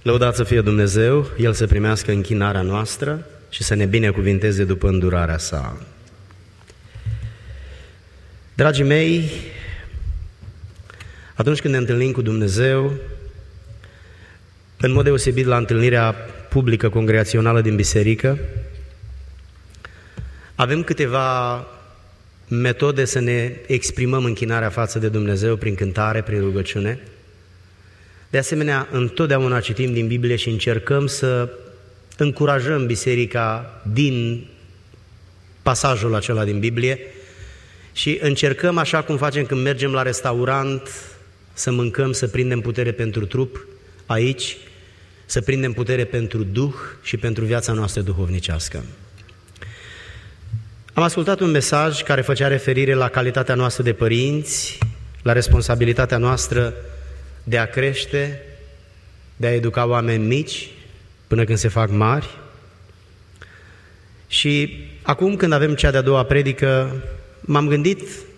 Lăudați să fie Dumnezeu, El să primească închinarea noastră și să ne binecuvinteze după îndurarea sa. Dragii mei, atunci când ne întâlnim cu Dumnezeu, în mod deosebit la întâlnirea publică congregațională din biserică, avem câteva metode să ne exprimăm închinarea față de Dumnezeu prin cântare, prin rugăciune. De asemenea, întotdeauna citim din Biblie și încercăm să încurajăm biserica din pasajul acela din Biblie și încercăm, așa cum facem când mergem la restaurant, să mâncăm, să prindem putere pentru trup aici, să prindem putere pentru Duh și pentru viața noastră duhovnicească. Am ascultat un mesaj care făcea referire la calitatea noastră de părinți, la responsabilitatea noastră de a crește, de a educa oameni mici până când se fac mari. Și acum, când avem cea de-a doua predică, m-am gândit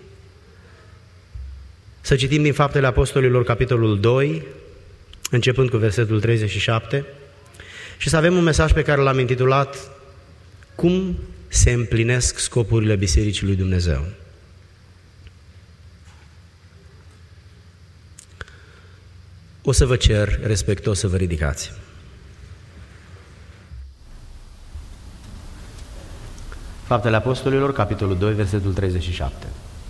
să citim din Faptele Apostolilor, capitolul 2, începând cu versetul 37, și să avem un mesaj pe care l-am intitulat Cum se împlinesc scopurile Bisericii lui Dumnezeu. O să vă cer respectuos să vă ridicați. Faptele Apostolilor, capitolul 2, versetul 37.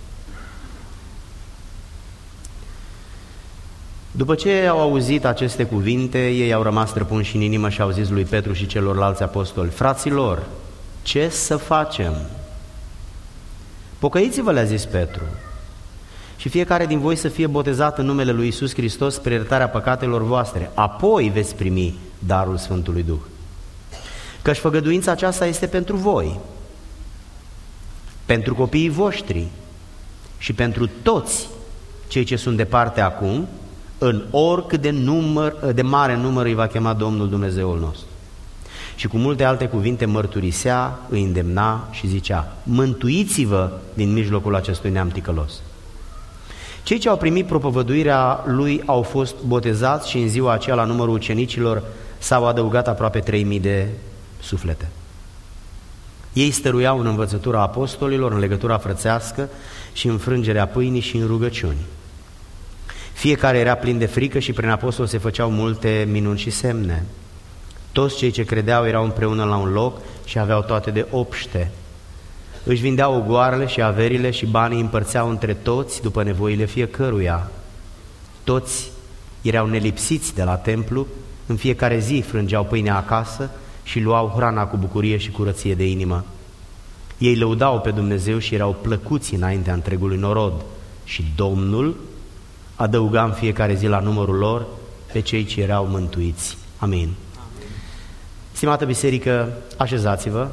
După ce au auzit aceste cuvinte, ei au rămas străpunși în inimă și au zis lui Petru și celorlalți apostoli: Fraților, ce să facem? Pocăiți-vă, le-a zis Petru, și fiecare din voi să fie botezat în numele lui Iisus Hristos spre iertarea păcatelor voastre, apoi veți primi darul Sfântului Duh. Căci făgăduința aceasta este pentru voi, pentru copiii voștri și pentru toți cei ce sunt departe acum, în oricât de mare număr îi va chema Domnul Dumnezeul nostru. Și cu multe alte cuvinte mărturisea, îi îndemna și zicea: mântuiți-vă din mijlocul acestui neam ticălos. Cei ce au primit propovăduirea lui au fost botezați și în ziua aceea, la numărul ucenicilor, s-au adăugat aproape 3000 de suflete. Ei stăruiau în învățătura apostolilor, în legătura frățească și în frângerea pâinii și în rugăciuni. Fiecare era plin de frică și prin apostol se făceau multe minuni și semne. Toți cei ce credeau erau împreună la un loc și aveau toate de obște. Își vindeau ogoarele și averile și banii împărțeau între toți după nevoile fiecăruia. Toți erau nelipsiți de la templu, în fiecare zi frângeau pâinea acasă și luau hrana cu bucurie și curăție de inimă. Ei lăudau pe Dumnezeu și erau plăcuți înaintea întregului norod și Domnul adăuga în fiecare zi la numărul lor pe cei ce erau mântuiți. Amin. Stimată biserică, așezați-vă.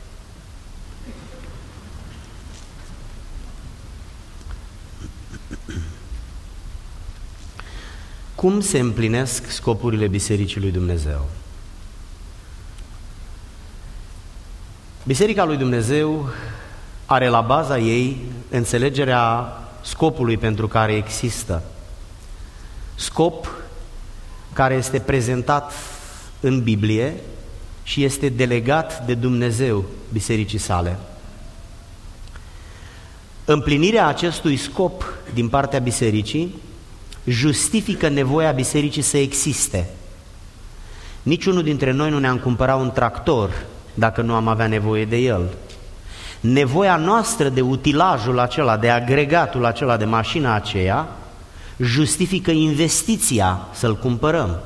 Cum se împlinesc scopurile Bisericii lui Dumnezeu? Biserica lui Dumnezeu are la baza ei înțelegerea scopului pentru care există. Scop care este prezentat în Biblie și este delegat de Dumnezeu bisericii sale. Împlinirea acestui scop din partea bisericii justifică nevoia bisericii să existe. Niciunul dintre noi nu ne-am cumpărat un tractor dacă nu am avea nevoie de el. Nevoia noastră de utilajul acela, de agregatul acela, de mașina aceea, justifică investiția să-l cumpărăm.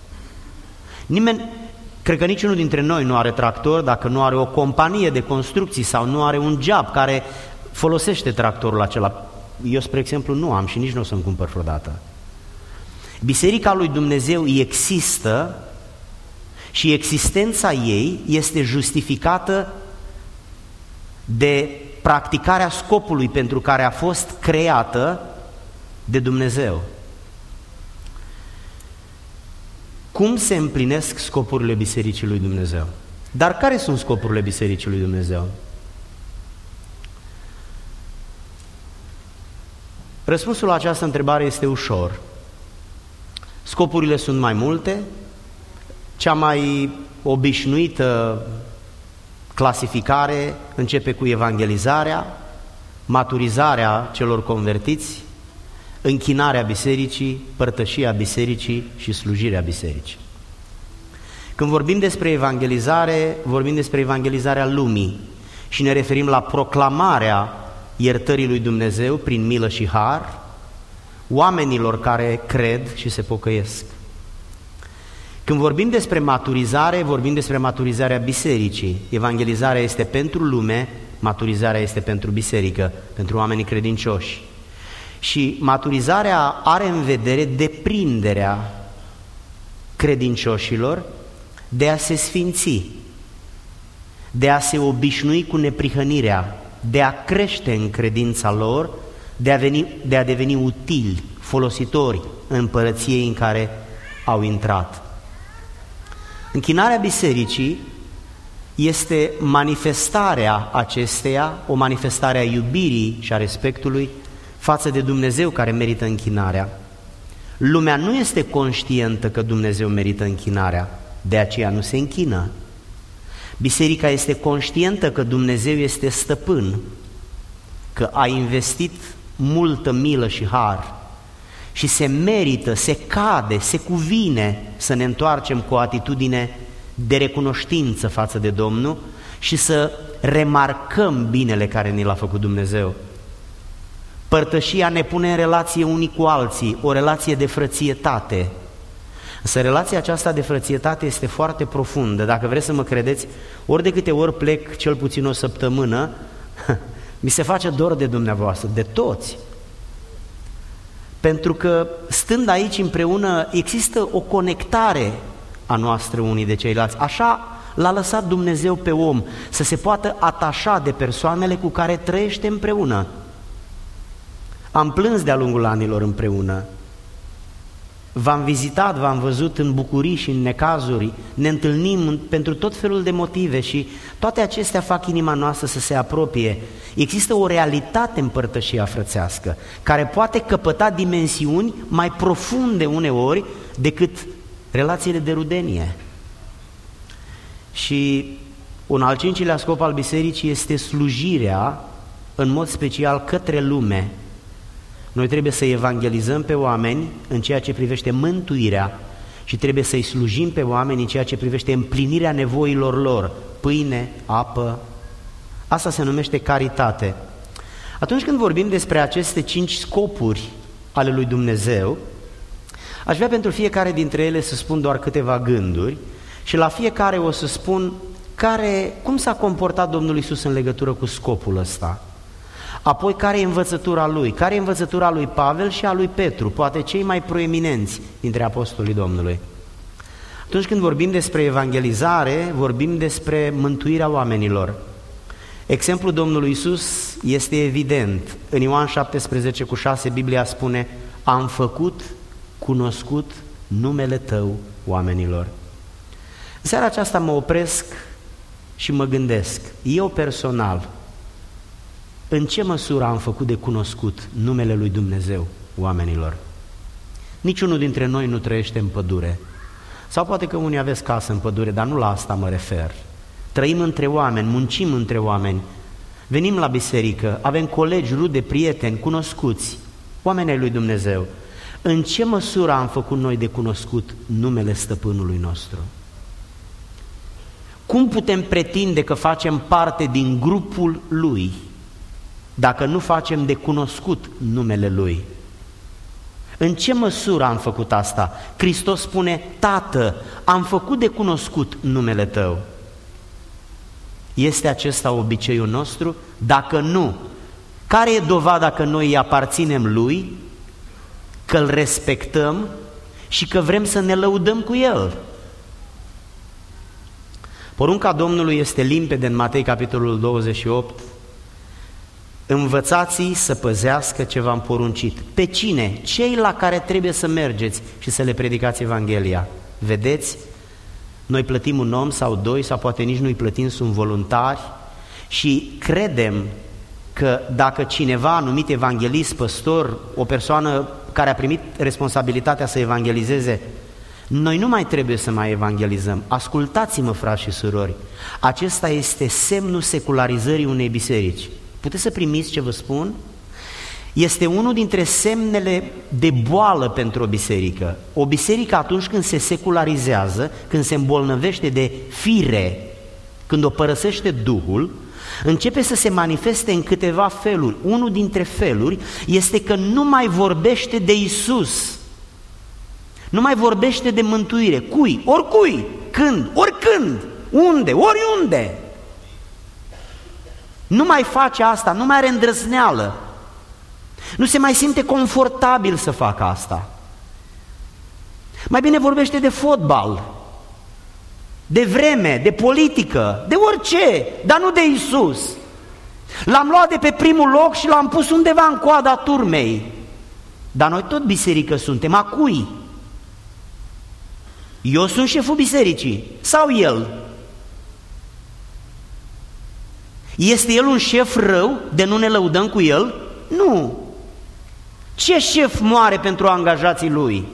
Cred că niciunul dintre noi nu are tractor dacă nu are o companie de construcții sau nu are un job care folosește tractorul acela. Eu, spre exemplu, nu am și nici nu o să-mi cumpăr vreodată. Biserica lui Dumnezeu există și existența ei este justificată de practicarea scopului pentru care a fost creată de Dumnezeu. Cum se împlinesc scopurile Bisericii lui Dumnezeu? Dar care sunt scopurile Bisericii lui Dumnezeu? Răspunsul la această întrebare este ușor. Scopurile sunt mai multe Cea mai obișnuită clasificare începe cu evangelizarea, maturizarea celor convertiți, închinarea bisericii, părtășia bisericii și slujirea bisericii. Când vorbim despre evangelizare, vorbim despre evangelizarea lumii și ne referim la proclamarea iertării lui Dumnezeu prin milă și har oamenilor care cred și se pocăiesc. Când vorbim despre maturizare, vorbim despre maturizarea bisericii. Evangelizarea este pentru lume, maturizarea este pentru biserică, pentru oamenii credincioși. Și maturizarea are în vedere deprinderea credincioșilor de a se sfinți, de a se obișnui cu neprihănirea, de a crește în credința lor, de a deveni utili, folositori în împărăției în care au intrat. Închinarea bisericii este manifestarea acesteia, o manifestare a iubirii și a respectului față de Dumnezeu care merită închinarea. Lumea nu este conștientă că Dumnezeu merită închinarea, de aceea nu se închină. Biserica este conștientă că Dumnezeu este stăpân, că a investit multă milă și har și se merită, se cade, se cuvine să ne întoarcem cu o atitudine de recunoștință față de Domnul și să remarcăm binele care ni l-a făcut Dumnezeu. Părtășia ne pune în relație unii cu alții, o relație de frățietate. Însă relația aceasta de frățietate este foarte profundă. Dacă vreți să mă credeți, ori de câte ori plec cel puțin o săptămână, mi se face dor de dumneavoastră, de toți. Pentru că stând aici împreună există o conectare a noastră unii de ceilalți. Așa l-a lăsat Dumnezeu pe om, să se poată atașa de persoanele cu care trăiește împreună. Am plâns de-a lungul anilor împreună. V-am vizitat, v-am văzut în bucurii și în necazuri, ne întâlnim pentru tot felul de motive și toate acestea fac inima noastră să se apropie. Există o realitate în părtășia frățească, care poate căpăta dimensiuni mai profunde uneori decât relațiile de rudenie. Și un al cincilea scop al bisericii este slujirea, în mod special către lume. Noi trebuie să evangelizăm pe oameni în ceea ce privește mântuirea și trebuie să-i slujim pe oameni în ceea ce privește împlinirea nevoilor lor, pâine, apă. Asta se numește caritate. Atunci când vorbim despre aceste 5 scopuri ale lui Dumnezeu, aș vrea pentru fiecare dintre ele să spun doar câteva gânduri și la fiecare o să spun cum s-a comportat Domnul Iisus în legătură cu scopul ăsta. Apoi, care e învățătura lui? Care e învățătura lui Pavel și a lui Petru, poate cei mai proeminenți dintre apostolii Domnului? Atunci când vorbim despre evangelizare, vorbim despre mântuirea oamenilor. Exemplul Domnului Iisus este evident. În Ioan 17:6, Biblia spune: am făcut cunoscut numele Tău oamenilor. În seara aceasta mă opresc și mă gândesc, eu personal, în ce măsură am făcut de cunoscut numele lui Dumnezeu oamenilor? Niciunul dintre noi nu trăiește în pădure. Sau poate că unii aveți casă în pădure, dar nu la asta mă refer. Trăim între oameni, muncim între oameni, venim la biserică, avem colegi, rude, prieteni, cunoscuți, oameni ai lui Dumnezeu. În ce măsură am făcut noi de cunoscut numele stăpânului nostru? Cum putem pretinde că facem parte din grupul lui dacă nu facem de cunoscut numele lui? În ce măsură am făcut asta? Hristos spune: Tată, am făcut de cunoscut numele Tău. Este acesta obiceiul nostru? Dacă nu, care e dovada că noi îi aparținem Lui, că îl respectăm și că vrem să ne lăudăm cu El? Porunca Domnului este limpede în Matei capitolul 28. Învățați-i să păzească ce v-am poruncit. Pe cine? Cei la care trebuie să mergeți și să le predicați Evanghelia. Vedeți? Noi plătim un om sau doi, sau poate nici nu-i plătim, sunt voluntari și credem că dacă cineva, numit evanghelist, păstor, o persoană care a primit responsabilitatea să evangelizeze, Noi nu mai trebuie să mai evangelizăm. Ascultați-mă, frați și surori, acesta este semnul secularizării unei biserici. Puteți să primiți ce vă spun? Este unul dintre semnele de boală pentru o biserică. O biserică atunci când se secularizează, când se îmbolnăvește de fire, când o părăsește Duhul, începe să se manifeste în câteva feluri. Unul dintre feluri este că nu mai vorbește de Iisus, nu mai vorbește de mântuire. Cui? Oricui, când, oricând, unde, oriunde. Nu mai face asta, nu mai are îndrăzneală. Nu se mai simte confortabil să facă asta. Mai bine vorbește de fotbal, de vreme, de politică, de orice, dar nu de Iisus. L-am luat de pe primul loc și l-am pus undeva în coada turmei. Dar noi tot biserică suntem, a cui? Eu sunt șeful bisericii sau el? Este el un șef rău de nu ne lăudăm cu el? Nu. Ce șef moare pentru angajații lui?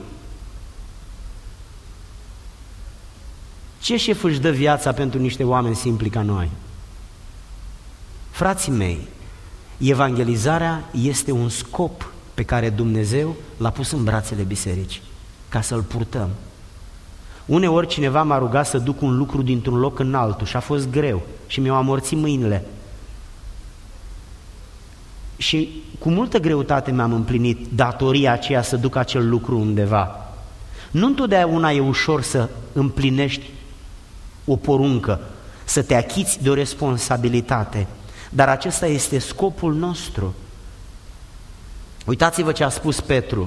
Ce șef își dă viața pentru niște oameni simpli ca noi? Frații mei, evangelizarea este un scop pe care Dumnezeu l-a pus în brațele bisericii, ca să-l purtăm. Uneori cineva m-a rugat să duc un lucru dintr-un loc în altul și a fost greu și mi-au amorțit mâinile. Și cu multă greutate mi-am împlinit datoria aceea să duc acel lucru undeva. Nu întotdeauna e ușor să împlinești o poruncă, să te achiți de o responsabilitate, dar acesta este scopul nostru. Uitați-vă ce a spus Petru.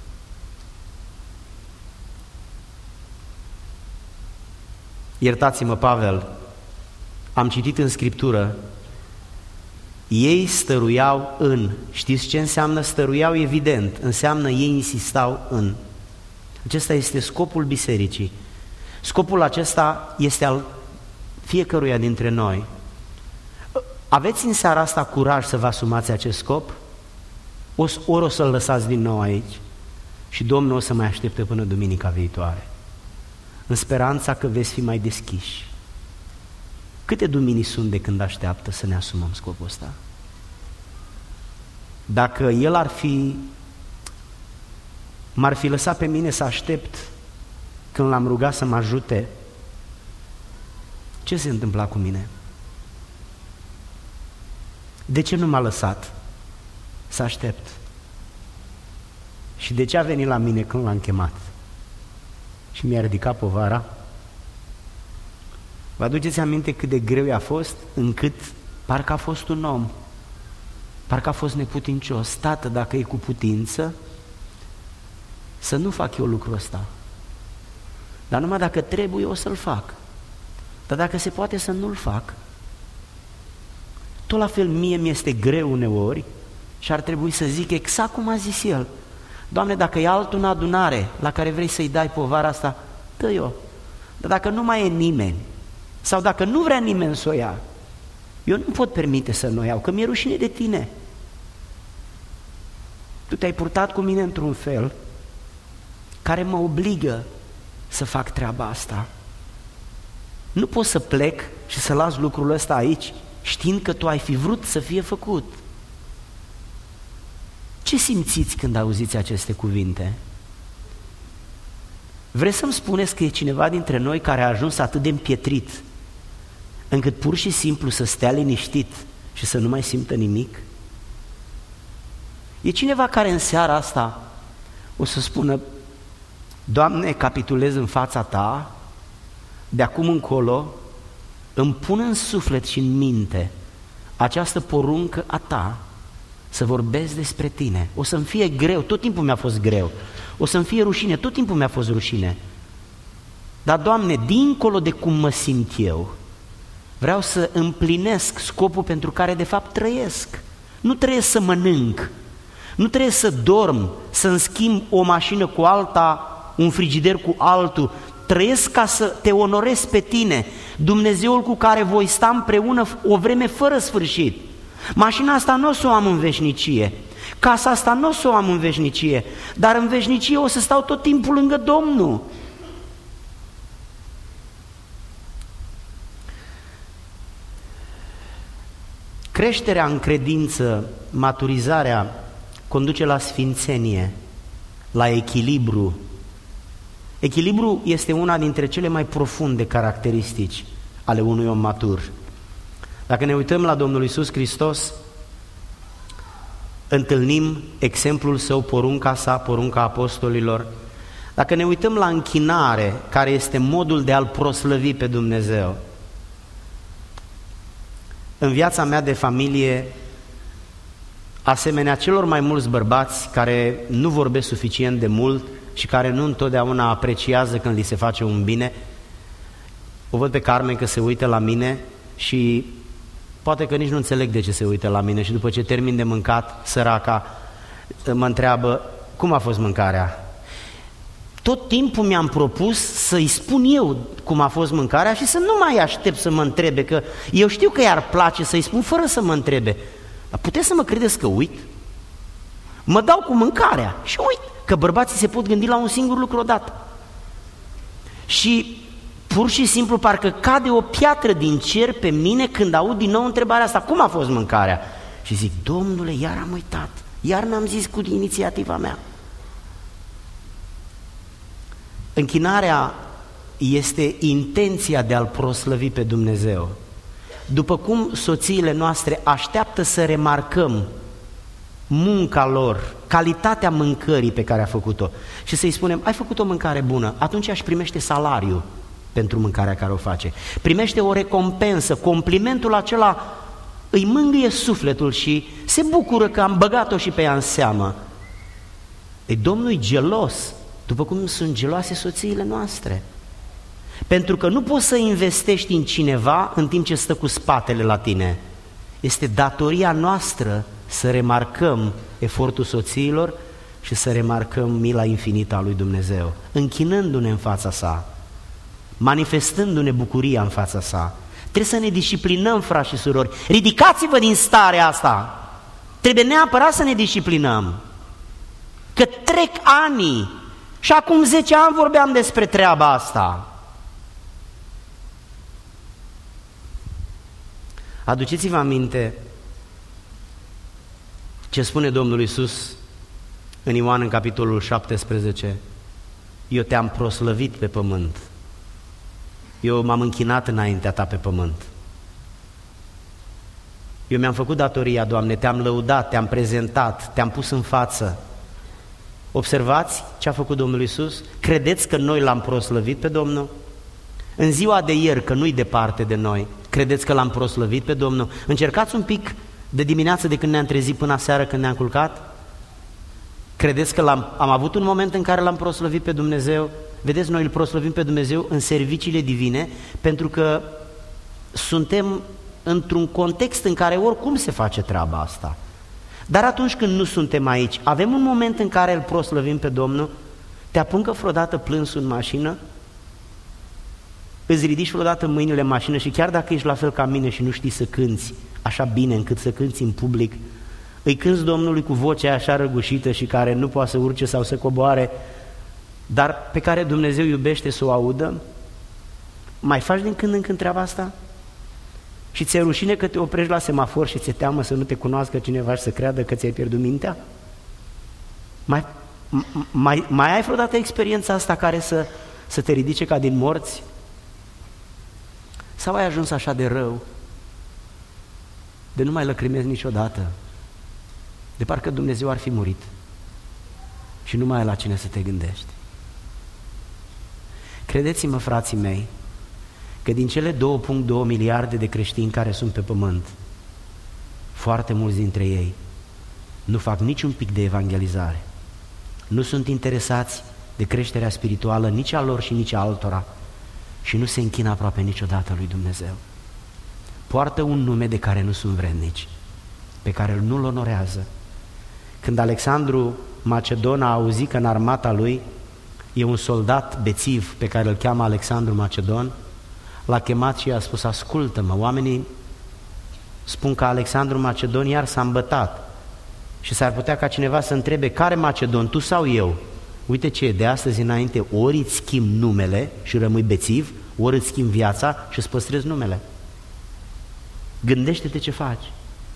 Iertați-mă, Pavel, am citit în Scriptură, ei stăruiau în. Știți ce înseamnă stăruiau? Evident, înseamnă ei insistau în. Acesta este scopul bisericii. Scopul acesta este al fiecăruia dintre noi. Aveți în seara asta curaj să vă asumați acest scop? Ori o să-l lăsați din nou aici și Domnul o să mai aștepte până duminica viitoare, în speranța că veți fi mai deschiși. Câte duminii sunt de când așteaptă să ne asumăm scopul ăsta? Dacă El m-ar fi lăsat pe mine să aștept când l-am rugat să mă ajute, ce se întâmpla cu mine? De ce nu m-a lăsat să aștept? Și de ce a venit la mine când l-am chemat? Și mi-a ridicat povara? Vă aduceți aminte cât de greu i-a fost, încât parcă a fost un om, parcă a fost neputincios. Tată, dacă e cu putință, să nu fac eu lucrul ăsta, dar numai dacă trebuie o să-l fac, dar dacă se poate să nu-l fac. Tot la fel mie mi-este greu uneori și ar trebui să zic exact cum a zis el: Doamne, dacă e altul în adunare la care vrei să-i dai povara asta, dă-i-o. Dar dacă nu mai e nimeni, sau dacă nu vrea nimeni să o ia, eu nu pot permite să nu o iau, că mi-e rușine de tine. Tu te-ai purtat cu mine într-un fel care mă obligă să fac treaba asta. Nu pot să plec și să las lucrul ăsta aici, știind că tu ai fi vrut să fie făcut. Ce simțiți când auziți aceste cuvinte? Vreți să-mi spuneți că e cineva dintre noi care a ajuns atât de împietrit încât pur și simplu să stea liniștit și să nu mai simtă nimic? E cineva care în seara asta o să spună: Doamne, capitulez în fața Ta, de acum încolo îmi pun în suflet și în minte această poruncă a Ta, să vorbesc despre Tine. O să-mi fie greu, tot timpul mi-a fost greu, o să-mi fie rușine, tot timpul mi-a fost rușine. Dar, Doamne, dincolo de cum mă simt eu, vreau să împlinesc scopul pentru care de fapt trăiesc. Nu trăiesc să mănânc, nu trebuie să dorm, să-mi schimb o mașină cu alta, un frigider cu altul. Trăiesc ca să Te onorez pe Tine, Dumnezeul cu care voi sta împreună o vreme fără sfârșit. Mașina asta nu o să o am în veșnicie, casa asta nu o să o am în veșnicie, dar în veșnicie o să stau tot timpul lângă Domnul. Creșterea în credință, maturizarea, conduce la sfințenie, la echilibru. Echilibru este una dintre cele mai profunde caracteristici ale unui om matur. Dacă ne uităm la Domnul Iisus Hristos, întâlnim exemplul Său, porunca Sa, porunca apostolilor. Dacă ne uităm la închinare, care este modul de a-L proslăvi pe Dumnezeu, în viața mea de familie, asemenea celor mai mulți bărbați care nu vorbesc suficient de mult și care nu întotdeauna apreciază când li se face un bine, o văd pe Carmen că se uită la mine și poate că nici nu înțeleg de ce se uită la mine și după ce termin de mâncat, săraca mă întreabă, cum a fost mâncarea? Tot timpul mi-am propus să-i spun eu cum a fost mâncarea și să nu mai aștept să mă întrebe, că eu știu că i-ar place să-i spun fără să mă întrebe. Dar puteți să mă credeți că uit? Mă dau cu mâncarea și uit că bărbații se pot gândi la un singur lucru odată. Și pur și simplu parcă cade o piatră din cer pe mine când aud din nou întrebarea asta, cum a fost mâncarea? Și zic, Domnule, iar am uitat, iar n-am zis cu inițiativa mea. Închinarea este intenția de a-L proslăvi pe Dumnezeu. După cum soțiile noastre așteaptă să remarcăm munca lor, calitatea mâncării pe care a făcut-o și să-i spunem, ai făcut o mâncare bună, atunci își primește salariul pentru mâncarea care o face. Primește o recompensă, complimentul acela îi mângâie sufletul și se bucură că am băgat-o și pe ea în seamă. Domnul e gelos, după cum sunt geloase soțiile noastre. Pentru că nu poți să investești în cineva în timp ce stă cu spatele la tine. Este datoria noastră să remarcăm efortul soțiilor și să remarcăm mila infinită a lui Dumnezeu, închinându-ne în fața sa, manifestându-ne bucuria în fața sa. Trebuie să ne disciplinăm, frați și surori. Ridicați-vă din starea asta. Trebuie neapărat să ne disciplinăm. Că trec ani și acum 10 ani vorbeam despre treaba asta. Aduceți-vă aminte ce spune Domnul Iisus în Ioan în capitolul 17. Eu te-am proslăvit pe pământ. Eu m-am închinat înaintea ta pe pământ. Eu mi-am făcut datoria, Doamne, te-am lăudat, te-am prezentat, te-am pus în față. Observați ce a făcut Domnul Iisus? Credeți că noi L-am proslăvit pe Domnul? În ziua de ieri, că nu-i departe de noi, credeți că L-am proslăvit pe Domnul? Încercați un pic de dimineață de când ne-am trezit până seară când ne-am culcat? Credeți că am avut un moment în care L-am proslăvit pe Dumnezeu? Vedeți, noi Îl proslăvim pe Dumnezeu în serviciile divine, pentru că suntem într-un context în care oricum se face treaba asta. Dar atunci când nu suntem aici, avem un moment în care Îl proslăvim pe Domnul? Te apucă vreodată plânsul în mașină? Îți ridici vreodată mâinile în mașină și chiar dacă ești la fel ca mine și nu știi să cânți așa bine încât să cânți în public, îi cânți Domnului cu vocea așa răgușită și care nu poate să urce sau să coboare, dar pe care Dumnezeu iubește să o audă? Mai faci din când în când treaba asta? Și ți-e rușine că te oprești la semafor și ți-e teamă să nu te cunoască cineva și să creadă că ți-ai pierdut mintea? Mai ai vreodată experiența asta care să te ridice ca din morți? Sau ai ajuns așa de rău, de nu mai lăcrimezi niciodată, de parcă Dumnezeu ar fi murit și nu mai ai la cine să te gândești? Credeți-mă, frații mei, că din cele 2,2 miliarde de creștini care sunt pe pământ, foarte mulți dintre ei nu fac niciun pic de evangelizare, nu sunt interesați de creșterea spirituală nici a lor și nici a altora și nu se închină aproape niciodată lui Dumnezeu. Poartă un nume de care nu sunt vrednici, pe care nu-l onorează. Când Alexandru Macedon a auzit că în armata lui e un soldat bețiv pe care îl cheamă Alexandru Macedon, l-a chemat și i-a spus: ascultă-mă, oamenii spun că Alexandru Macedon iar s-a îmbătat și s-ar putea ca cineva să întrebe: care Macedon, tu sau eu? Uite ce, de astăzi înainte ori îți schimbi numele și rămâi bețiv, ori îți schimbi viața și îți păstrezi numele. Gândește-te ce faci.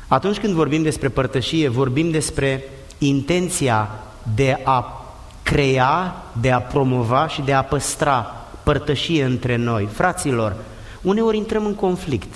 Atunci când vorbim despre părtășie, vorbim despre intenția de a crea, de a promova și de a păstra părtășie între noi. Fraților, uneori intrăm în conflict.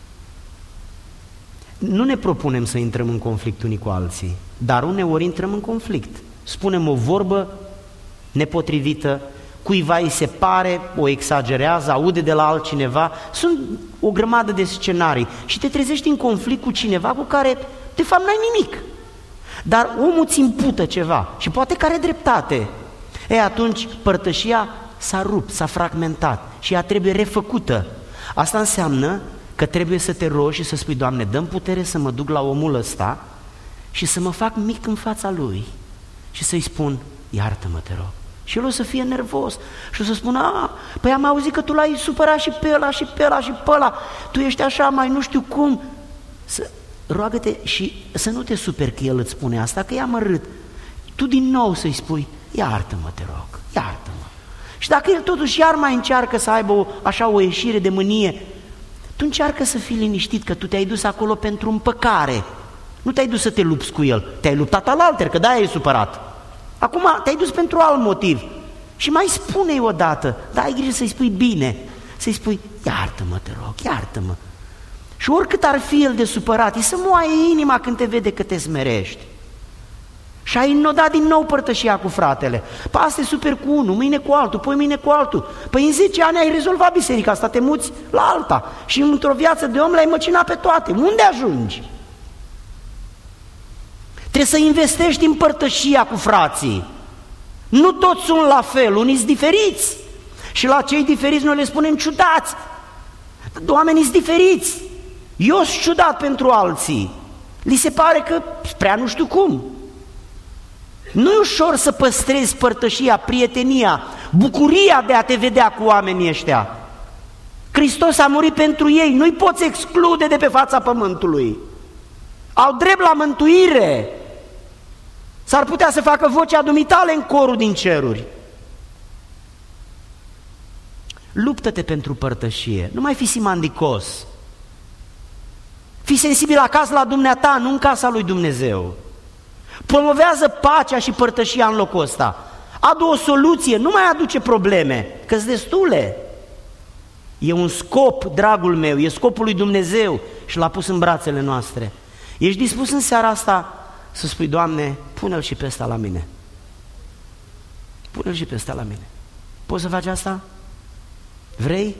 Nu ne propunem să intrăm în conflict unii cu alții, dar uneori intrăm în conflict. Spunem o vorbă nepotrivită, cuiva îi se pare, o exagerează, aude de la altcineva, sunt o grămadă de scenarii și te trezești în conflict cu cineva cu care de fapt n-ai nimic. Dar omul ți impută ceva și poate că are dreptate. Atunci părtășia s-a rupt, s-a fragmentat și ea trebuie refăcută. Asta înseamnă că trebuie să te rogi și să spui: Doamne, dă-mi putere să mă duc la omul ăsta și să mă fac mic în fața lui și să-i spun: iartă-mă, te rog. Și el o să fie nervos și o să spună: păi am auzit că tu l-ai supărat și pe ăla și pe ăla și pe ăla, tu ești așa, mai nu știu cum. Roagă-te și să nu te superi că el îți spune asta, că e amărât. Tu din nou să-i spui: iartă-mă, te rog, iartă-mă. Și dacă el totuși iar mai încearcă să aibă o ieșire de mânie, tu încearcă să fii liniștit că tu te-ai dus acolo pentru împăcare. Nu te-ai dus să te lupți cu el, te-ai luptat alalter, că de-aia e supărat. Acum te-ai dus pentru alt motiv. Și mai spune-i odată, dar ai grijă să-i spui bine, să-i spui: iartă-mă, te rog, iartă-mă. Și oricât ar fi el de supărat, e să moaie inima când te vede că te smerești. Și ai înnodat din nou părtășia cu fratele. Păi asta e super cu unul, mâine cu altul, poi mâine cu altul. Păi în 10 ani ai rezolvat biserica asta, te muți la alta. Și într-o viață de om le-ai măcinat pe toate. Unde ajungi? Trebuie să investești în părtășia cu frații. Nu toți sunt la fel, unii sunt diferiți. Și la cei diferiți noi le spunem ciudați. Oamenii sunt diferiți. Eu sunt ciudat pentru alții. Li se pare că prea nu știu cum. Nu e ușor să păstrezi părtășia, prietenia, bucuria de a te vedea cu oamenii ăștia. Hristos a murit pentru ei, nu-i poți exclude de pe fața pământului. Au drept la mântuire. S-ar putea să facă vocea dumitale în corul din ceruri. Luptă-te pentru părtășie, nu mai fi simandicos. Fii sensibil acasă la dumneata, nu în casa lui Dumnezeu. Promovează pacea și părtășia în locul ăsta. Adu o soluție, nu mai aduce probleme, că-s destule. E un scop, dragul meu, e scopul lui Dumnezeu și l-a pus în brațele noastre. Ești dispus în seara asta să spui: Doamne, pune-l și pe ăsta la mine. Pune-l și pe ăsta la mine. Poți să faci asta? Vrei?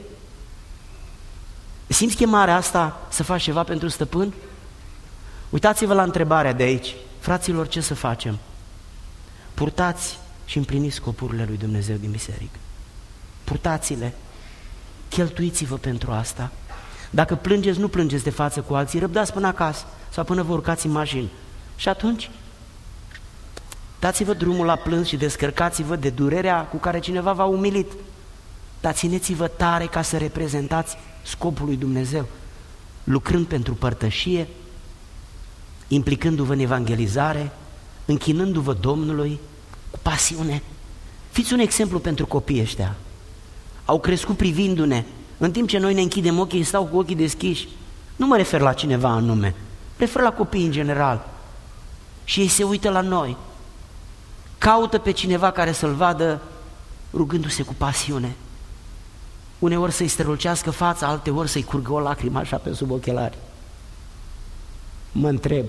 Simți chemarea asta să faci ceva pentru stăpân? Uitați-vă la întrebarea de aici. Fraților, ce să facem? Purtați și împliniți scopurile lui Dumnezeu din biserică. Purtați-le, cheltuiți-vă pentru asta. Dacă plângeți, nu plângeți de față cu alții, răbdați până acasă sau până vă urcați în mașină. Și atunci, dați-vă drumul la plâns și descărcați-vă de durerea cu care cineva v-a umilit. Dar țineți-vă tare ca să reprezentați scopul lui Dumnezeu, lucrând pentru părtășie, implicându-vă în evangelizare, închinându-vă Domnului cu pasiune. Fiți un exemplu pentru copiii ăștia. Au crescut privindu-ne. În timp ce noi ne închidem ochii, stau cu ochii deschiși. Nu mă refer la cineva anume, refer la copii în general. Și ei se uită la noi. Caută pe cineva care să-l vadă rugându-se cu pasiune. Uneori să-i strălucească fața, alteori să-i curgă o lacrimă așa pe sub ochelari. Mă întreb,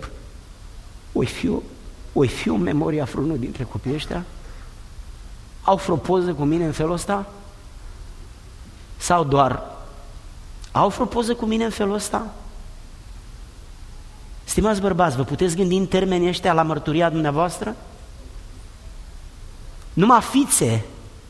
oi fi o memoria vreunul dintre copiii ăștia? Au vreo poză cu mine în felul ăsta? Sau doar au vreo poză cu mine în felul ăsta? Stimați bărbați, vă puteți gândi în termenii ăștia la mărturia dumneavoastră? Numai fițe,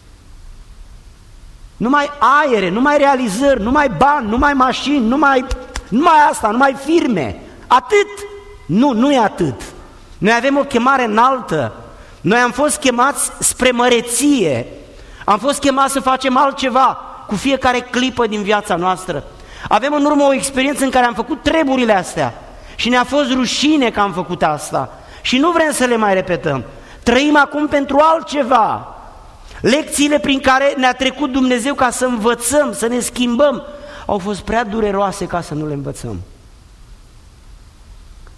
numai aere, numai realizări, numai bani, numai mașini, numai asta, numai firme. Atât? Nu e atât. Noi avem o chemare înaltă. Noi am fost chemați spre măreție. Am fost chemați să facem altceva cu fiecare clipă din viața noastră. Avem în urmă o experiență în care am făcut treburile astea și ne-a fost rușine că am făcut asta și nu vrem să le mai repetăm. Trăim acum pentru altceva. Lecțiile prin care ne-a trecut Dumnezeu ca să învățăm, să ne schimbăm, au fost prea dureroase ca să nu le învățăm.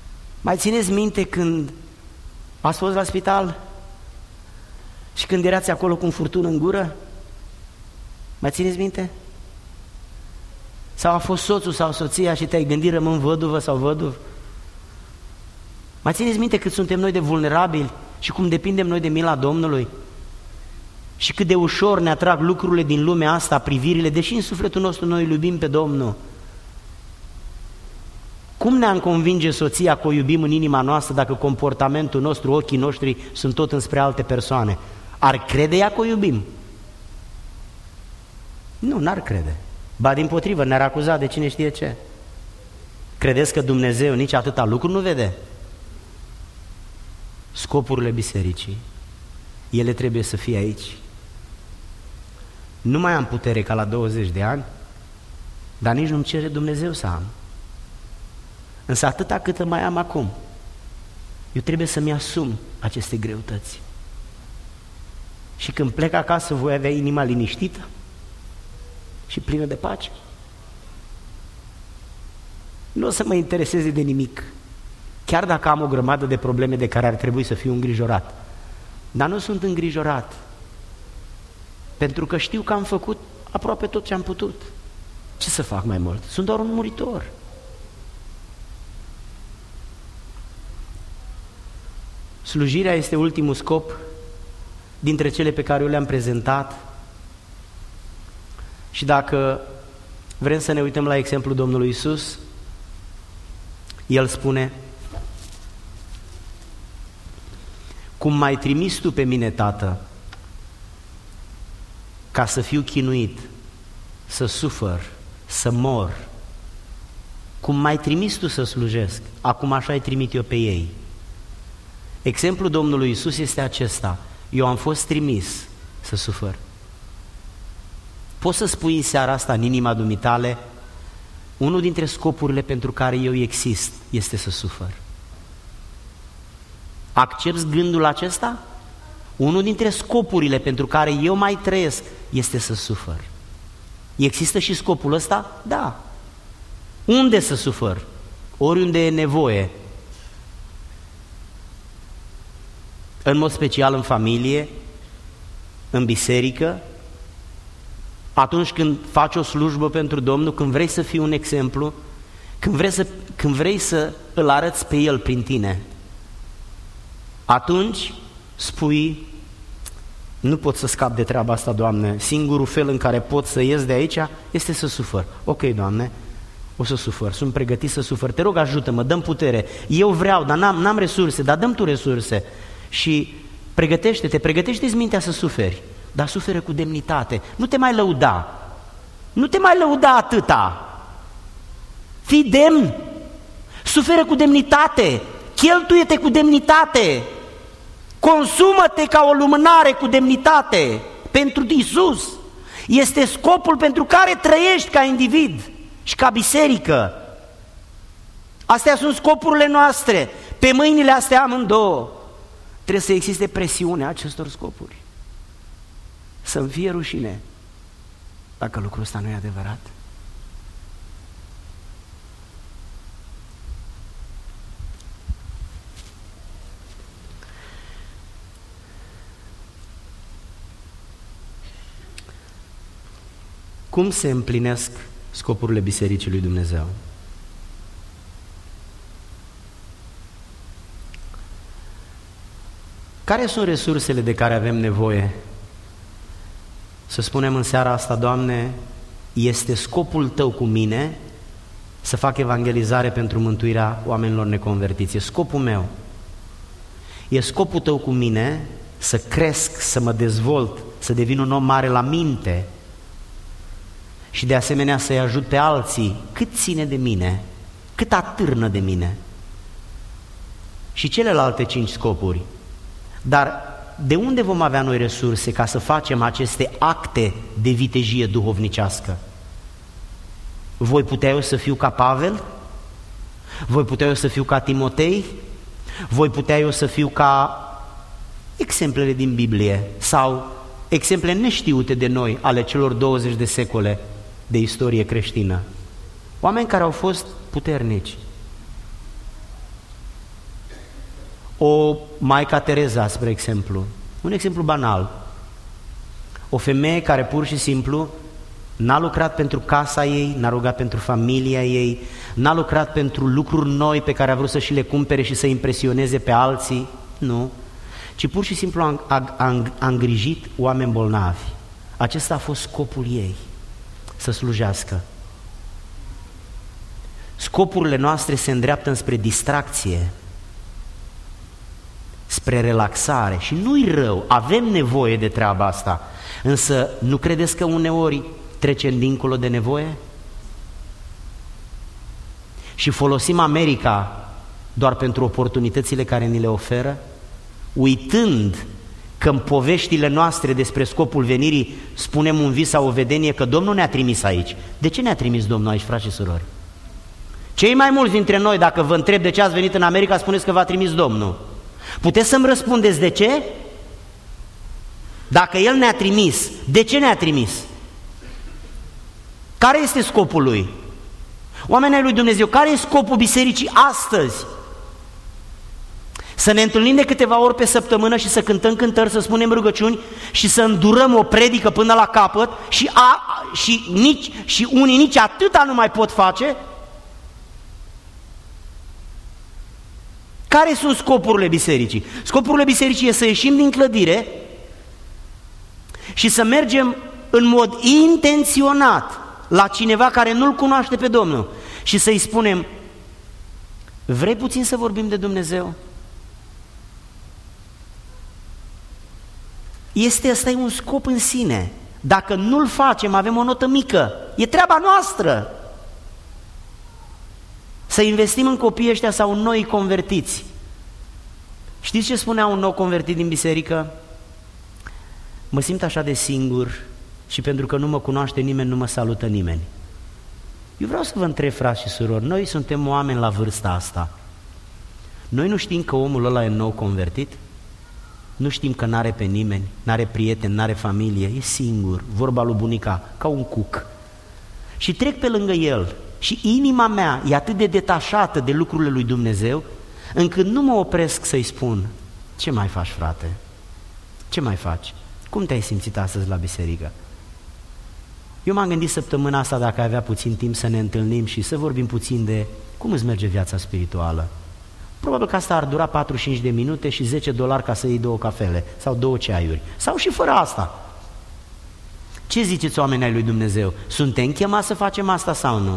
Mai țineți minte când ați fost la spital și când erați acolo cu un furtun în gură? Mai țineți minte? Sau a fost soțul sau soția și te-ai gândit rămân văduvă sau văduv? Mai țineți minte cât suntem noi de vulnerabili și cum depindem noi de mila Domnului? Și cât de ușor ne atrag lucrurile din lumea asta, privirile, deși în sufletul nostru noi îl iubim pe Domnul. Cum ne-am convinge soția că o iubim în inima noastră dacă comportamentul nostru, ochii noștri sunt tot înspre alte persoane? Ar crede ea că o iubim? Nu, n-ar crede. Ba dimpotrivă, ne-ar acuza de cine știe ce. Credeți că Dumnezeu nici atâta lucru nu vede? Scopurile bisericii, ele trebuie să fie aici. Nu mai am putere ca la 20 de ani, dar nici nu-mi cere Dumnezeu să am. Însă atâta cât mai am acum, eu trebuie să-mi asum aceste greutăți. Și când plec acasă voi avea inima liniștită și plină de pace. Nu o să mă intereseze de nimic, chiar dacă am o grămadă de probleme de care ar trebui să fiu îngrijorat. Dar nu sunt îngrijorat, pentru că știu că am făcut aproape tot ce am putut. Ce să fac mai mult? Sunt doar un muritor. Slujirea este ultimul scop dintre cele pe care eu le-am prezentat. Și dacă vrem să ne uităm la exemplul Domnului Iisus, El spune: cum m-ai trimis tu pe mine, Tată, ca să fiu chinuit, să sufăr, să mor, cum m-ai trimis tu să slujesc, acum așa ai trimit eu pe ei. Exemplul Domnului Iisus este acesta: eu am fost trimis să sufăr. Poți să spui în seara asta în inima dumitale: unul dintre scopurile pentru care eu exist este să sufăr. Accepți gândul acesta? Unul dintre scopurile pentru care eu mai trăiesc este să sufăr. Există și scopul ăsta? Da. Unde să sufăr? Oriunde e nevoie. În mod special în familie, în biserică, atunci când faci o slujbă pentru Domnul, când vrei să fii un exemplu, când vrei să îl arăți pe El prin tine, atunci spui: nu pot să scap de treaba asta, Doamne, singurul fel în care pot să ies de aici este să sufăr. Ok, Doamne, o să sufăr, sunt pregătit să sufăr, te rog ajută-mă, dă-mi putere, eu vreau, dar n-am resurse, dar dă-mi tu resurse. Și pregătește-ți mintea să suferi, dar suferă cu demnitate, nu te mai lăuda, nu te mai lăuda atâta, fii demn, suferă cu demnitate, cheltuie-te cu demnitate, consumă-te ca o lumânare cu demnitate pentru Iisus. Este scopul pentru care trăiești ca individ și ca biserică. Astea sunt scopurile noastre, pe mâinile astea amândouă. Trebuie să existe presiunea acestor scopuri. Să-mi fie rușine dacă lucrul ăsta nu e adevărat. Cum se împlinesc scopurile Bisericii lui Dumnezeu? Care sunt resursele de care avem nevoie? Să spunem în seara asta: Doamne, este scopul Tău cu mine să fac evangelizare pentru mântuirea oamenilor neconvertiți. E scopul meu. E scopul Tău cu mine să cresc, să mă dezvolt, să devin un om mare la minte și de asemenea să-i ajut pe alții cât ține de mine, cât atârnă de mine. Și celelalte 5 scopuri. Dar de unde vom avea noi resurse ca să facem aceste acte de vitejie duhovnicească? Voi putea eu să fiu ca Pavel? Voi putea eu să fiu ca Timotei? Voi putea eu să fiu ca exemplele din Biblie sau exemple neștiute de noi ale celor 20 de secole de istorie creștină? Oameni care au fost puternici. O Maica Tereza, spre exemplu, un exemplu banal, o femeie care pur și simplu n-a lucrat pentru casa ei, n-a rugat pentru familia ei, n-a lucrat pentru lucruri noi pe care a vrut să și le cumpere și să impresioneze pe alții, nu, ci pur și simplu a îngrijit oameni bolnavi. Acesta a fost scopul ei, să slujească. Scopurile noastre se îndreaptă înspre distracție, spre relaxare și nu-i rău, avem nevoie de treaba asta, însă nu credeți că uneori trecem dincolo de nevoie? Și folosim America doar pentru oportunitățile care ni le oferă, uitând că în poveștile noastre despre scopul venirii spunem un vis sau o vedenie că Domnul ne-a trimis aici. De ce ne-a trimis Domnul aici, frați și surori? Cei mai mulți dintre noi, dacă vă întreb de ce ați venit în America, spuneți că v-a trimis Domnul. Puteți să-mi răspundeți de ce? Dacă El ne-a trimis, de ce ne-a trimis? Care este scopul Lui? Oamenii lui Dumnezeu, care este scopul bisericii astăzi? Să ne întâlnim de câteva ori pe săptămână și să cântăm cântări, să spunem rugăciuni și să îndurăm o predică până la capăt și unii nici atâta nu mai pot face? Care sunt scopurile bisericii? Scopurile bisericii este să ieșim din clădire și să mergem în mod intenționat la cineva care nu-L cunoaște pe Domnul și să-i spunem: vrei puțin să vorbim de Dumnezeu? Ăsta e un scop în sine. Dacă nu-l facem, avem o notă mică. E treaba noastră să investim în copiii ăștia sau în noi convertiți. Știți ce spunea un nou convertit din biserică? Mă simt așa de singur și pentru că nu mă cunoaște nimeni, nu mă salută nimeni. Eu vreau să vă întreb, frați și surori, noi suntem oameni la vârsta asta. Noi nu știm că omul ăla e nou convertit? Nu știm că n-are pe nimeni, n-are prieteni, n-are familie, e singur, vorba lui bunica, ca un cuc. Și trec pe lângă el și inima mea e atât de detașată de lucrurile lui Dumnezeu, încât nu mă opresc să-i spun: ce mai faci, frate? Ce mai faci? Cum te-ai simțit astăzi la biserică? Eu m-am gândit săptămâna asta, dacă ai avea puțin timp, să ne întâlnim și să vorbim puțin de cum îți merge viața spirituală. Probabil că asta ar dura 45 de minute și $10 ca să iei 2 cafele sau 2 ceaiuri. Sau și fără asta. Ce ziceți, oameni ai lui Dumnezeu? Suntem chemați să facem asta sau nu?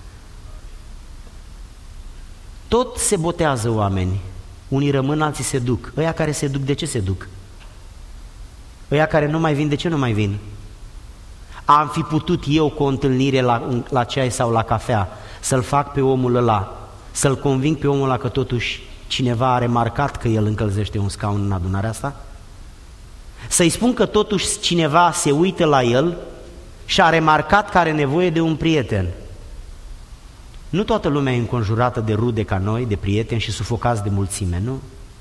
Tot se botează oameni. Unii rămân, alții se duc. Ăia care se duc, de ce se duc? Ăia care nu mai vin, de ce nu mai vin? Am fi putut eu cu o întâlnire la ceai sau la cafea să-l fac pe omul ăla, să-l conving pe omul ăla că totuși cineva a remarcat că el încălzește un scaun în adunarea asta? Să-i spun că totuși cineva se uită la el și a remarcat că are nevoie de un prieten. Nu toată lumea e înconjurată de rude ca noi, de prieteni și sufocați de mulțime, nu?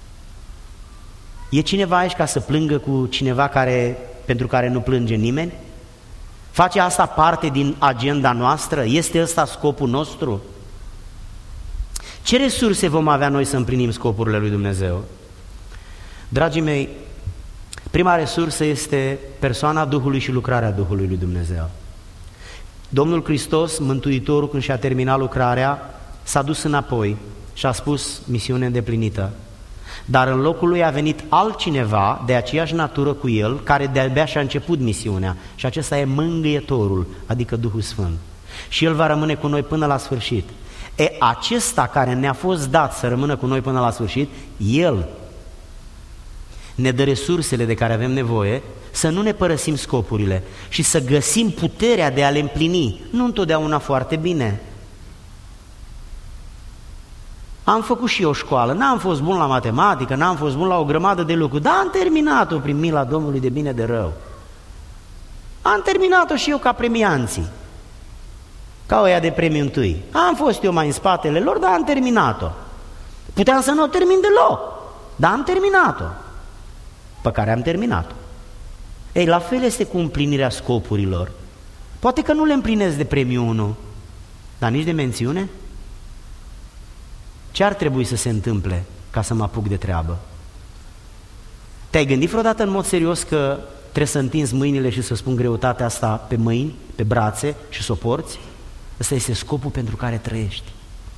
E cineva aici ca să plângă cu cineva pentru care nu plânge nimeni? Face asta parte din agenda noastră? Este ăsta scopul nostru? Ce resurse vom avea noi să împlinim scopurile lui Dumnezeu? Dragii mei, prima resursă este persoana Duhului și lucrarea Duhului lui Dumnezeu. Domnul Hristos, Mântuitorul, când și-a terminat lucrarea, s-a dus înapoi și a spus: misiune îndeplinită. Dar în locul lui a venit altcineva de aceeași natură cu el, care de-abia și-a început misiunea, și acesta e Mângâietorul, adică Duhul Sfânt. Și el va rămâne cu noi până la sfârșit. Acesta care ne-a fost dat să rămână cu noi până la sfârșit, el ne dă resursele de care avem nevoie să nu ne părăsim scopurile și să găsim puterea de a le împlini, nu întotdeauna foarte bine. Am făcut și eu școală, n-am fost bun la matematică, n-am fost bun la o grămadă de lucruri, dar am terminat-o prin mila Domnului de bine de rău. Am terminat-o și eu ca premianții, ca ăia de premiu întâi. Am fost eu mai în spatele lor, dar am terminat-o. Puteam să nu o termin deloc, dar am terminat-o, pe care am terminat-o. Ei, la fel este cu împlinirea scopurilor. Poate că nu le împlinesc de premiu 1, dar nici de mențiune. Ce ar trebui să se întâmple ca să mă apuc de treabă. Te-ai gândit vreodată în mod serios că trebuie să întinzi mâinile și să spun greutatea asta pe mâini, pe brațe și să o porți? Ăsta este scopul pentru care trăiești.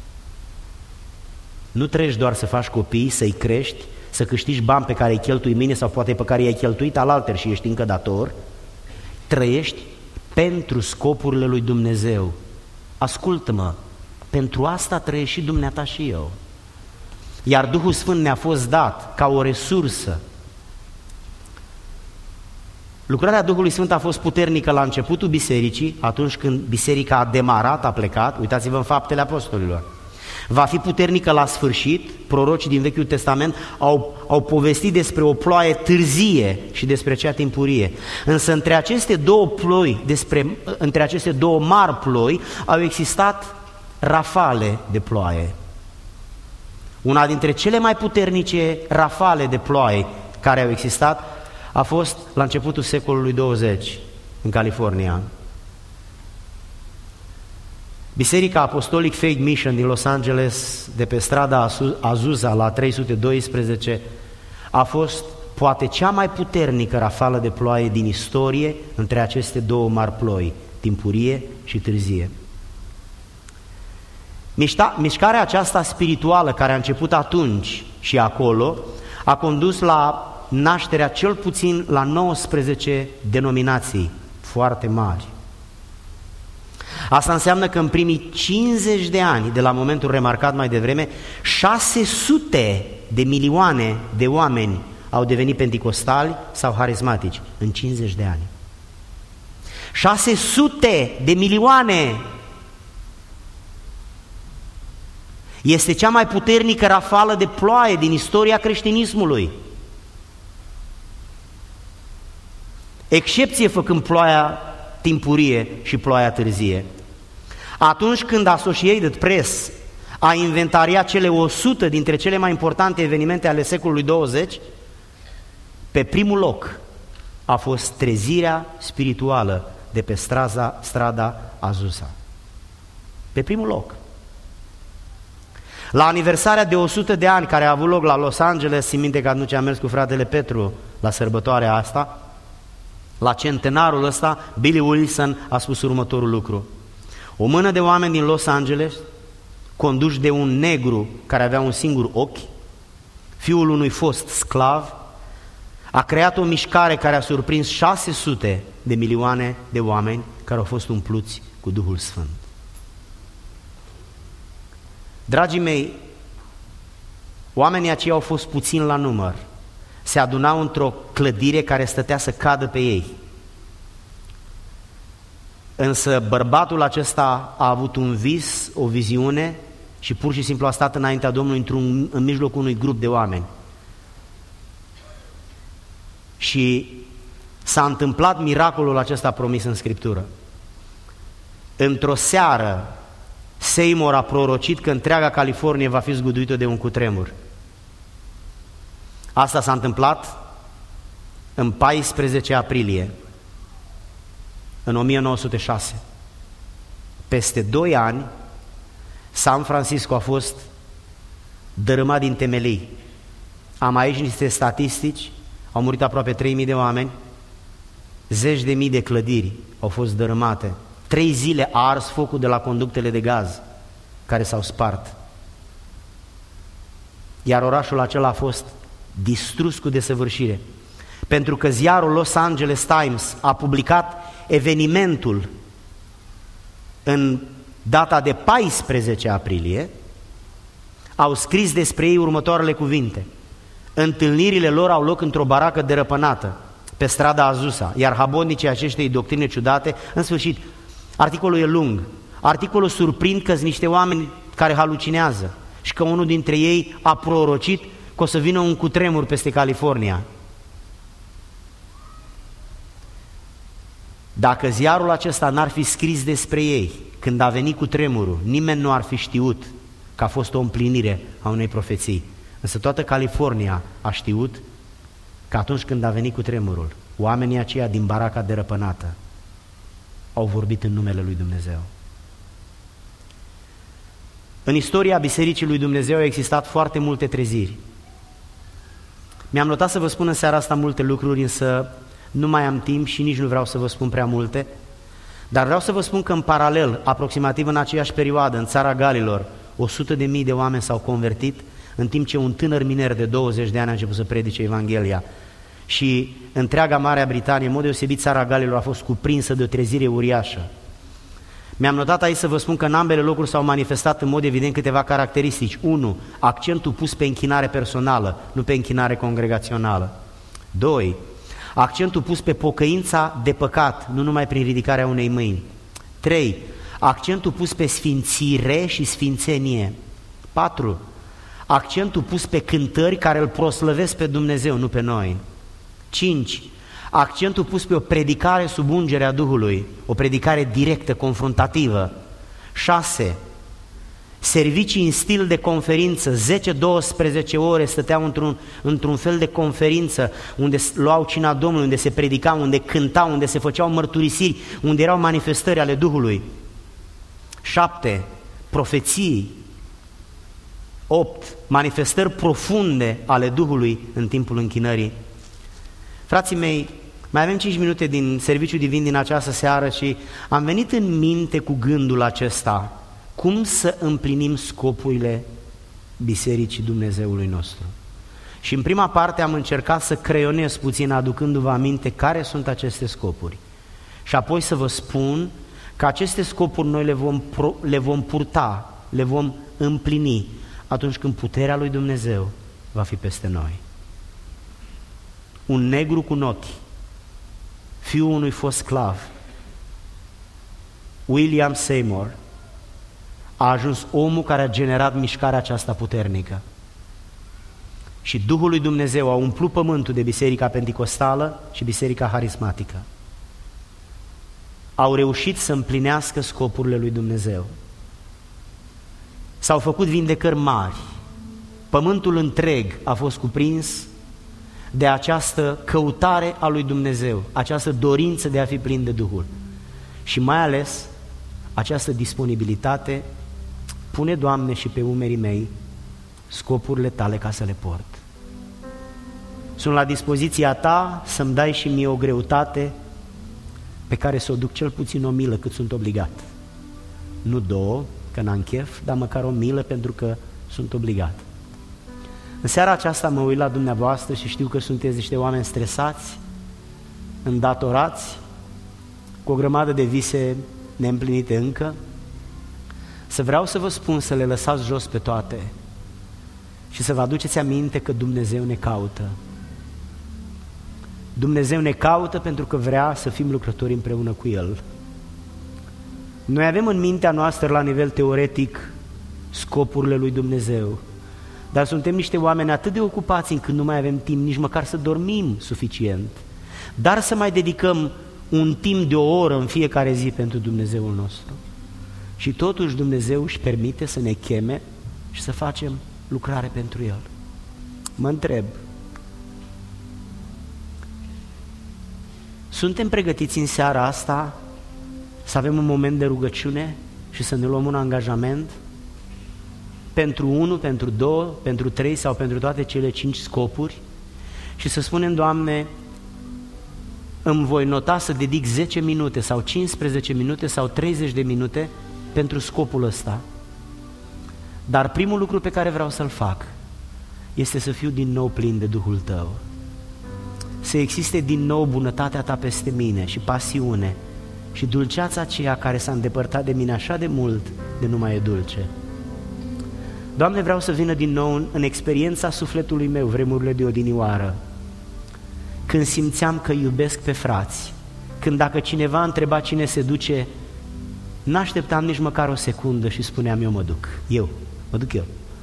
Nu trăiești doar să faci copii, să-i crești, să câștigi bani pe care îi cheltui mâine sau poate pe care i-ai cheltuit alaltări și ești încă dator. Trăiești pentru scopurile lui Dumnezeu. Ascultă-mă, pentru asta trăiești și dumneata și eu. Iar Duhul Sfânt ne-a fost dat ca o resursă. Lucrarea Duhului Sfânt a fost puternică la începutul bisericii, atunci când biserica a demarat, a plecat, uitați-vă în Faptele Apostolilor. Va fi puternică la sfârșit, prorocii din Vechiul Testament au povestit despre o ploaie târzie și despre cea timpurie. Însă între aceste două ploi, între aceste două mari ploi, au existat rafale de ploaie. Una dintre cele mai puternice rafale de ploaie care au existat a fost la începutul secolului 20 în California. Biserica Apostolic Faith Mission din Los Angeles, de pe strada Azusa la 312, a fost poate cea mai puternică rafală de ploaie din istorie între aceste două mari ploi, timpurie și târzie. Mișcarea aceasta spirituală care a început atunci și acolo a condus la nașterea cel puțin la 19 denominații foarte mari. Asta înseamnă că în primii 50 de ani, de la momentul remarcat mai devreme, 600 de milioane de oameni au devenit penticostali sau harismatici în 50 de ani. 600 de milioane! Este cea mai puternică rafală de ploaie din istoria creștinismului. Excepție făcând ploaia timpurie și ploaia târzie. Atunci când Associated Press a inventariat cele 100 dintre cele mai importante evenimente ale secolului 20, pe primul loc a fost trezirea spirituală de pe strada Azusa. Pe primul loc. La aniversarea de 100 de ani care a avut loc la Los Angeles, țin minte că atunci am mers cu fratele Petru la sărbătoarea asta, la centenarul ăsta, Billy Wilson a spus următorul lucru: o mână de oameni din Los Angeles, conduși de un negru care avea un singur ochi, fiul unui fost sclav, a creat o mișcare care a surprins 600 de milioane de oameni care au fost umpluți cu Duhul Sfânt. Dragii mei, oamenii aceia au fost puțini la număr. Se adunau într-o clădire care stătea să cadă pe ei. Însă bărbatul acesta a avut un vis, o viziune și pur și simplu a stat înaintea Domnului în mijlocul unui grup de oameni. Și s-a întâmplat miracolul acesta promis în Scriptură. Într-o seară, Seymour a prorocit că întreaga Californie va fi zguduită de un cutremur. Asta s-a întâmplat în 14 aprilie, în 1906. Peste 2 ani, San Francisco a fost dărâmat din temelii. Am aici niște statistici, au murit aproape 3.000 de oameni, 10.000 de clădiri au fost dărâmate, 3 zile a ars focul de la conductele de gaz care s-au spart. Iar orașul acela a fost distrus cu desăvârșire, pentru că ziarul Los Angeles Times a publicat evenimentul în data de 14 aprilie, au scris despre ei următoarele cuvinte: întâlnirile lor au loc într-o baracă derăpânată pe strada Azusa, iar habotnicii aceștiei doctrine ciudate, în sfârșit, articolul e lung, articolul surprind că sunt niște oameni care halucinează și că unul dintre ei a prorocit că o să vină un cutremur peste California. Dacă ziarul acesta n-ar fi scris despre ei, când a venit cutremurul, nimeni nu ar fi știut că a fost o împlinire a unei profeții. Însă toată California a știut că atunci când a venit cutremurul, oamenii aceia din baraca derăpânată au vorbit în numele lui Dumnezeu. În istoria Bisericii lui Dumnezeu au existat foarte multe treziri. Mi-am notat să vă spun în seara asta multe lucruri, însă nu mai am timp și nici nu vreau să vă spun prea multe, dar vreau să vă spun că în paralel, aproximativ în aceeași perioadă, în țara Galilor, 100.000 de oameni s-au convertit, în timp ce un tânăr miner de 20 de ani a început să predice Evanghelia. Și întreaga Marea Britanie, în mod deosebit țara Galilor, a fost cuprinsă de o trezire uriașă. Mi-am notat aici să vă spun că în ambele locuri s-au manifestat în mod evident câteva caracteristici. 1. Accentul pus pe închinare personală, nu pe închinare congregațională. 2. Accentul pus pe pocăința de păcat, nu numai prin ridicarea unei mâini. 3. Accentul pus pe sfințire și sfințenie. 4. Accentul pus pe cântări care îl proslăvesc pe Dumnezeu, nu pe noi. 5. Accentul pus pe o predicare sub ungerea Duhului, o predicare directă, confruntativă. 6. Servicii în stil de conferință, 10-12 ore stăteau într-un fel de conferință, unde luau cina Domnului, unde se predicau, unde cântau, unde se făceau mărturisiri, unde erau manifestări ale Duhului. 7. Profeții. 8. Manifestări profunde ale Duhului în timpul închinării. Frații mei, mai avem 5 minute din serviciu divin din această seară și am venit în minte cu gândul acesta, cum să împlinim scopurile Bisericii Dumnezeului nostru. Și în prima parte am încercat să creionez puțin, aducându-vă aminte care sunt aceste scopuri. Și apoi să vă spun că aceste scopuri noi le vom purta, le vom împlini atunci când puterea lui Dumnezeu va fi peste noi. Un negru cu ochi, fiul unui fost sclav, William Seymour, a ajuns omul care a generat mișcarea aceasta puternică. Și Duhul lui Dumnezeu a umplut pământul de Biserica Penticostală și Biserica Harismatică. Au reușit să împlinească scopurile lui Dumnezeu. S-au făcut vindecări mari. Pământul întreg a fost cuprins de această căutare a lui Dumnezeu, această dorință de a fi plin de Duhul. Și mai ales această disponibilitate: pune, Doamne, și pe umerii mei scopurile tale ca să le port. Sunt la dispoziția ta să-mi dai și mie o greutate pe care să o duc cel puțin o milă cât sunt obligat. Nu 2, că n-am chef, dar măcar o milă pentru că sunt obligat. În seara aceasta mă uit la dumneavoastră și știu că sunteți niște oameni stresați, îndatorați, cu o grămadă de vise neîmplinite încă. Să vreau să vă spun să le lăsați jos pe toate și să vă aduceți aminte că Dumnezeu ne caută. Dumnezeu ne caută pentru că vrea să fim lucrători împreună cu El. Noi avem în mintea noastră la nivel teoretic scopurile lui Dumnezeu, dar suntem niște oameni atât de ocupați încât nu mai avem timp nici măcar să dormim suficient, dar să mai dedicăm un timp de o oră în fiecare zi pentru Dumnezeul nostru. Și totuși Dumnezeu își permite să ne cheme și să facem lucrare pentru El. Mă întreb, suntem pregătiți în seara asta să avem un moment de rugăciune și să ne luăm un angajament pentru 1, pentru 2, pentru 3 sau pentru toate cele 5 scopuri și să spunem: Doamne, îmi voi nota să dedic 10 minute sau 15 minute sau 30 de minute pentru scopul ăsta. Dar primul lucru pe care vreau să-l fac este să fiu din nou plin de Duhul Tău, să existe din nou bunătatea Ta peste mine și pasiune și dulceața aceea care s-a îndepărtat de mine așa de mult de nu mai e dulce. Doamne, vreau să vină din nou în experiența sufletului meu vremurile de odinioară, când simțeam că iubesc pe frați, când dacă cineva întreba cine se duce, n-așteptam nici măcar o secundă și spuneam: eu mă duc, mă duc eu.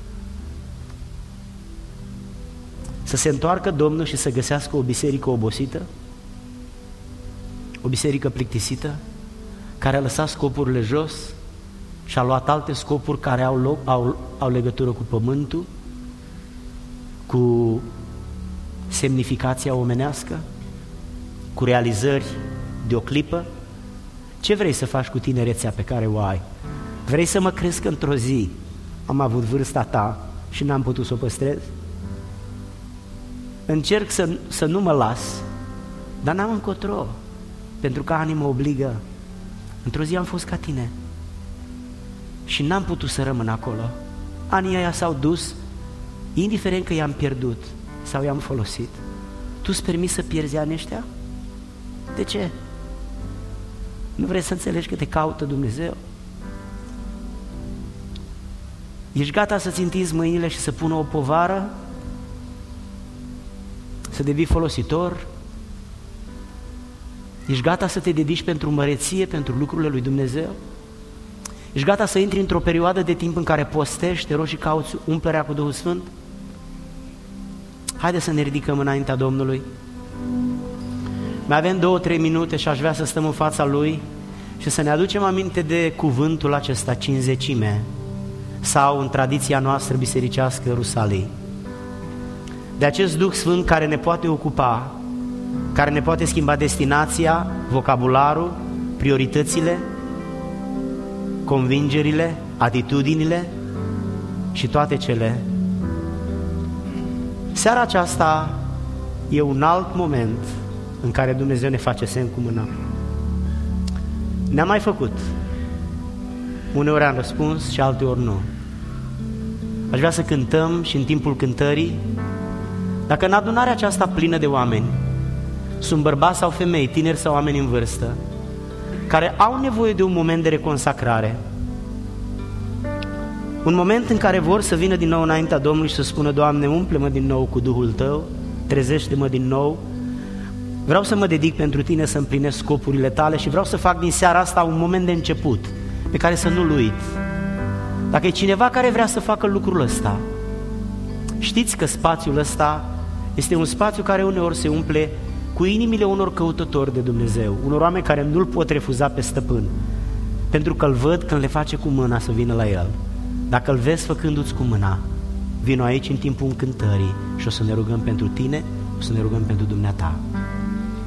Să se întoarcă Domnul și să găsească o biserică obosită, o biserică plictisită, care a lăsat scopurile jos și a luat alte scopuri care au legătură cu pământul, cu semnificația omenească, cu realizări de o clipă. Ce vrei să faci cu tinerețea pe care o ai? Vrei să mă cresc într-o zi am avut vârsta ta și n-am putut să o păstrez. Încerc să nu mă las, dar n-am încotro, pentru că anii mă obligă. Într-o zi am fost ca tine și n-am putut să rămân acolo. Anii ăia s-au dus, indiferent că i-am pierdut sau i-am folosit. Tu îți permiți să pierzi anii ăștia? De ce? Nu vrei să înțelegi că te caută Dumnezeu? Ești gata să-ți întinzi mâinile și să pună o povară? Să devii folositor? Ești gata să te dedici pentru măreție, pentru lucrurile lui Dumnezeu? Ești gata să intri într-o perioadă de timp în care postești, te rogi și cauți umplerea cu Duhul Sfânt? Haideți să ne ridicăm înaintea Domnului. Mai avem 2-3 minute și aș vrea să stăm în fața Lui și să ne aducem aminte de cuvântul acesta, cincizecime, sau în tradiția noastră bisericească Rusalii. De acest Duh Sfânt care ne poate ocupa, care ne poate schimba destinația, vocabularul, prioritățile, convingerile, atitudinile și toate cele. Seara aceasta e un alt moment în care Dumnezeu ne face semn cu mâna. Ne-a mai făcut. Uneori am răspuns și alteori nu. Aș vrea să cântăm și în timpul cântării, dacă în adunarea aceasta plină de oameni sunt bărbați sau femei, tineri sau oameni în vârstă, care au nevoie de un moment de reconsacrare, un moment în care vor să vină din nou înaintea Domnului și să spună: Doamne, umple-mă din nou cu Duhul Tău, trezește-mă din nou, vreau să mă dedic pentru Tine, să împlinesc scopurile Tale și vreau să fac din seara asta un moment de început pe care să nu-l uit. Dacă e cineva care vrea să facă lucrul ăsta, știți că spațiul ăsta este un spațiu care uneori se umple cu inimile unor căutători de Dumnezeu, unor oameni care nu-L pot refuza pe stăpân, pentru că îl văd când le face cu mâna să vină la El. Dacă îl vezi făcându-ți cu mâna, vino aici în timpul încântării și o să ne rugăm pentru tine, o să ne rugăm pentru dumneata.